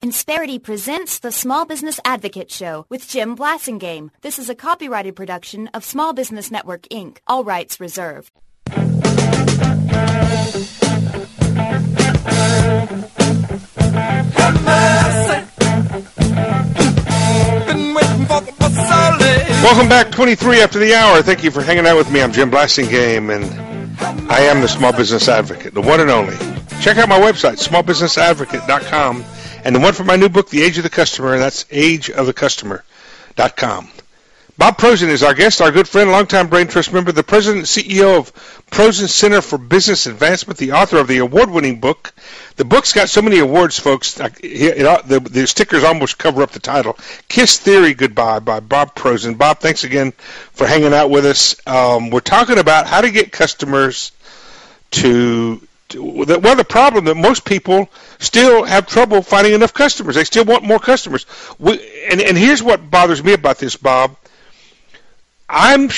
Insperity presents the Small Business Advocate Show with Jim Blasingame. This is a copyrighted production of Small Business Network, Inc. All rights reserved. Welcome back, 23 after the hour. Thank you for hanging out with me. I'm Jim Blasingame, and I am the Small Business Advocate, the one and only. Check out my website, smallbusinessadvocate.com, and the one for my new book, The Age of the Customer, and that's ageofthecustomer.com. Bob Prozin is our guest, our good friend, longtime Brain Trust member, the president and CEO of Prozin Center for Business Advancement, the author of the award-winning book. The book's got so many awards, folks, the stickers almost cover up the title, Kiss Theory Goodbye by Bob Prozin. Bob, thanks again for hanging out with us. We're talking about how to get customers the problem that most people still have trouble finding enough customers. They still want more customers. And here's what bothers me about this, Bob. I'm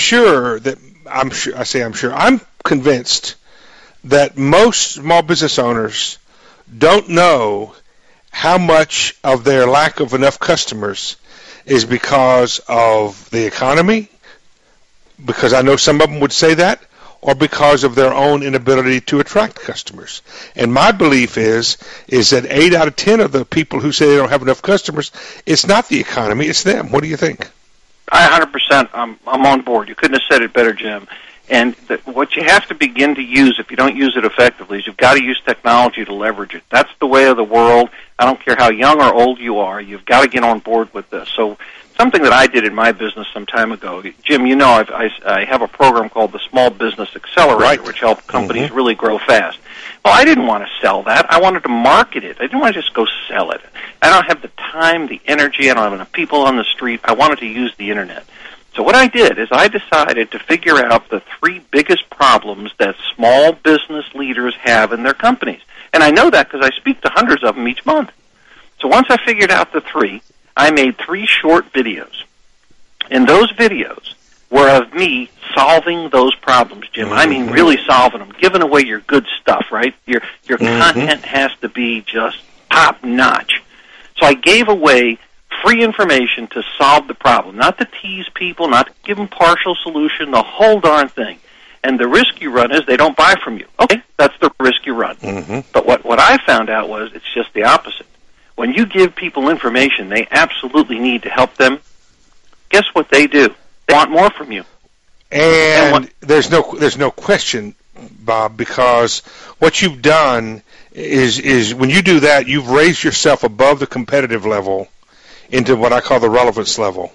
convinced that most small business owners don't know how much of their lack of enough customers is because of the economy, because I know some of them would say that, or because of their own inability to attract customers. And my belief is that 8 out of 10 of the people who say they don't have enough customers, it's not the economy, it's them. What do you think? I 100%. I'm on board. You couldn't have said it better, Jim. And what you have to begin to use, if you don't use it effectively, is you've got to use technology to leverage it. That's the way of the world. I don't care how young or old you are. You've got to get on board with this. So something that I did in my business some time ago, Jim, you know, I have a program called the Small Business Accelerator, right, which helps companies really grow fast. Well, I didn't want to sell that. I wanted to market it. I didn't want to just go sell it. I don't have the time, the energy. I don't have enough people on the street. I wanted to use the Internet. So what I did is I decided to figure out the 3 biggest problems that small business leaders have in their companies. And I know that because I speak to hundreds of them each month. So once I figured out the 3, I made 3 short videos. And those videos were of me solving those problems, Jim. I mean, really solving them, giving away your good stuff, right? Your content has to be just top-notch. So I gave away free information to solve the problem, not to tease people, not to give them partial solution, the whole darn thing. And the risk you run is they don't buy from you. Okay, that's the risk you run. But what I found out was it's just the opposite. When you give people information they absolutely need to help them, guess what they do? They want more from you. And there's no question, Bob, because what you've done is when you do that, you've raised yourself above the competitive level into what I call the relevance level.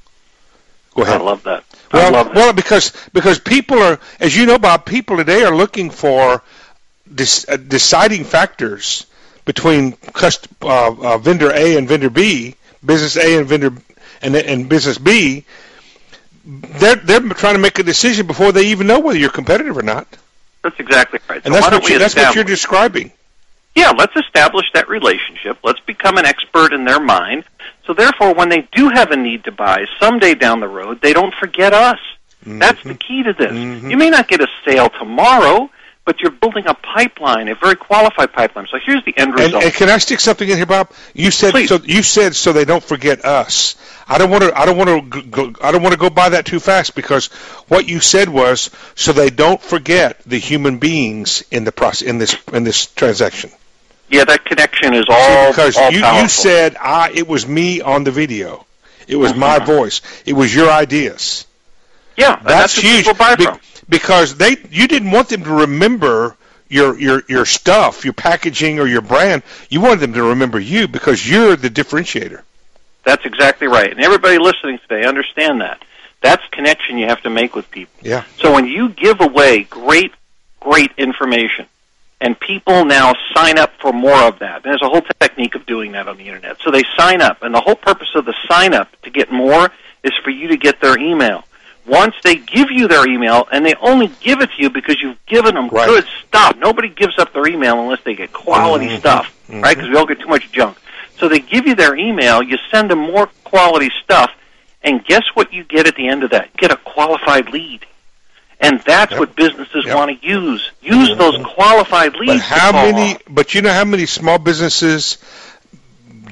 Go ahead. I love that. Well, because people are, as you know, Bob, people today are looking for deciding factors between vendor A and vendor B, business A and vendor and business B. They're trying to make a decision before they even know whether you're competitive or not. That's exactly right. And that's what you're describing. Yeah, let's establish that relationship. Let's become an expert in their mind. So therefore, when they do have a need to buy someday down the road, they don't forget us. That's the key to this. You may not get a sale tomorrow, but you're building a pipeline, a very qualified pipeline. So here's the end result. And can I stick something in here, Bob? You said so they don't forget us. I don't want to go by that too fast, because what you said was so they don't forget the human beings in the process in this transaction. Yeah, that connection is all because all you said it was me on the video. It was my voice. It was your ideas. Yeah, that's huge. People buy from. Because you didn't want them to remember your stuff, your packaging, or your brand. You wanted them to remember you because you're the differentiator. That's exactly right. And everybody listening today, understand that. That's connection you have to make with people. Yeah. So when you give away great information, and people now sign up for more of that, and there's a whole technique of doing that on the Internet. So they sign up, and the whole purpose of the sign up to get more is for you to get their email. Once they give you their email, and they only give it to you because you've given them good stuff. Nobody gives up their email unless they get quality stuff, right? Because we all get too much junk. So they give you their email, you send them more quality stuff, and guess what you get at the end of that? You get a qualified lead. And that's what businesses want to use. Use those qualified leads. But you know how many small businesses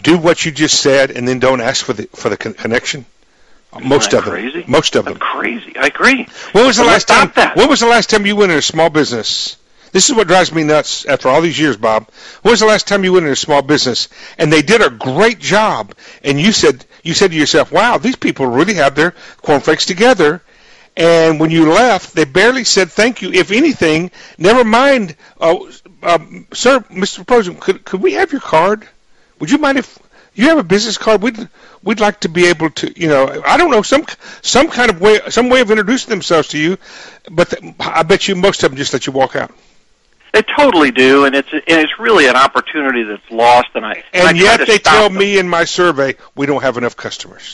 do what you just said and then don't ask for the connection? Most of them. Crazy? Most of them. That's crazy. I agree. When was the last time? When was the last time you went in a small business? This is what drives me nuts after all these years, Bob. When was the last time you went in a small business and they did a great job, and you said to yourself, "Wow, these people really have their cornflakes together." And when you left, they barely said thank you. If anything, never mind. Sir, Mr. President, could we have your card? Would you mind if you have a business card? We'd like to be able to, I don't know, some kind of way, some way of introducing themselves to you. But I bet you most of them just let you walk out. They totally do, and it's really an opportunity that's lost. And yet they tell me in my survey we don't have enough customers.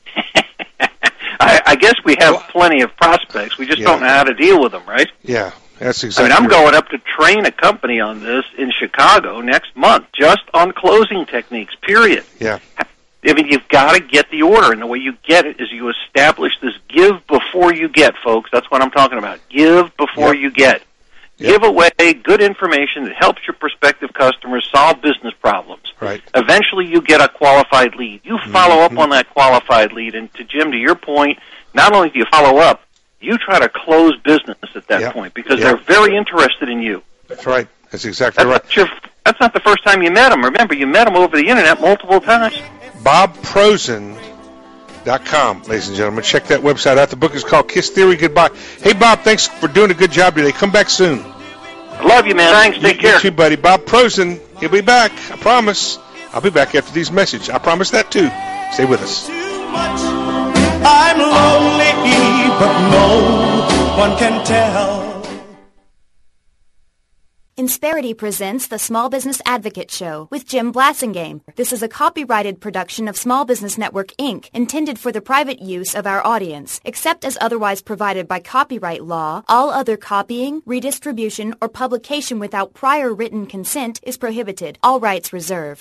I guess we have plenty of prospects. We just don't know how to deal with them, right? Yeah, that's exactly. I'm going up to train a company on this in Chicago next month, just on closing techniques, period. Yeah. I mean, you've got to get the order, and the way you get it is you establish this give before you get, folks. That's what I'm talking about. Give before you get. Give away good information that helps your prospective customers solve business problems. Right. Eventually, you get a qualified lead. You follow up on that qualified lead, and to Jim, to your point, not only do you follow up, you try to close business at that point because they're very interested in you. That's right. That's exactly right. That's not the first time you met them. Remember, you met them over the Internet multiple times. BobProsen.com, ladies and gentlemen. Check that website out. The book is called Kiss Theory Goodbye. Hey, Bob, thanks for doing a good job today. Come back soon. I love you, man. Thanks. Take care. You too, buddy. Bob Prosen, he'll be back. I promise. I'll be back after these messages. I promise that, too. Stay with us. I'm lonely, but no one can tell. Insperity presents the Small Business Advocate Show with Jim Blasingame. This is a copyrighted production of Small Business Network, Inc., intended for the private use of our audience. Except as otherwise provided by copyright law, all other copying, redistribution, or publication without prior written consent is prohibited. All rights reserved.